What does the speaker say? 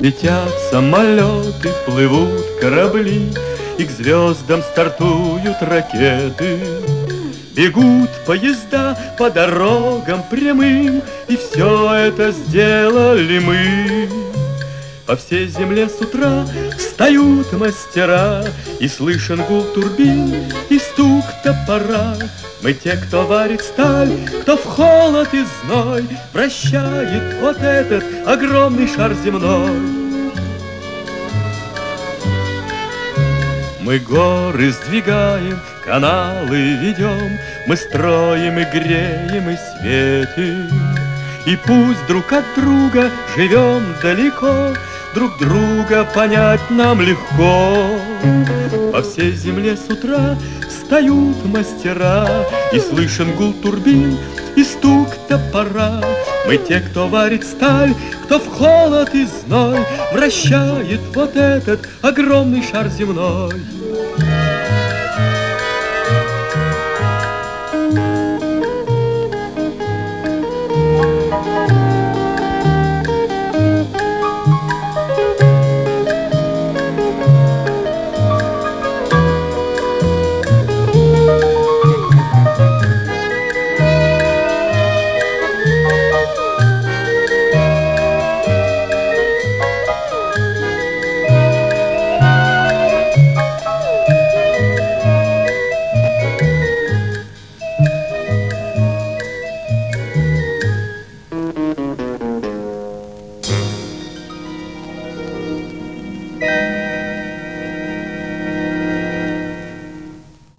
Летят самолеты, плывут корабли, и к звездам стартуют ракеты. Бегут поезда по дорогам прямым, и все это сделали мы. По всей земле с утра встают мастера, и слышен гул турбин и стук топора. Мы те, кто варит сталь, кто в холод и зной вращает вот этот огромный шар земной. Мы горы сдвигаем, каналы ведем, мы строим и греем и светим. И пусть друг от друга живем далеко, друг друга понять нам легко. По всей земле с утра встают мастера, и слышен гул турбин и стук топора. Мы те, кто варит сталь, кто в холод и зной вращает вот этот огромный шар земной.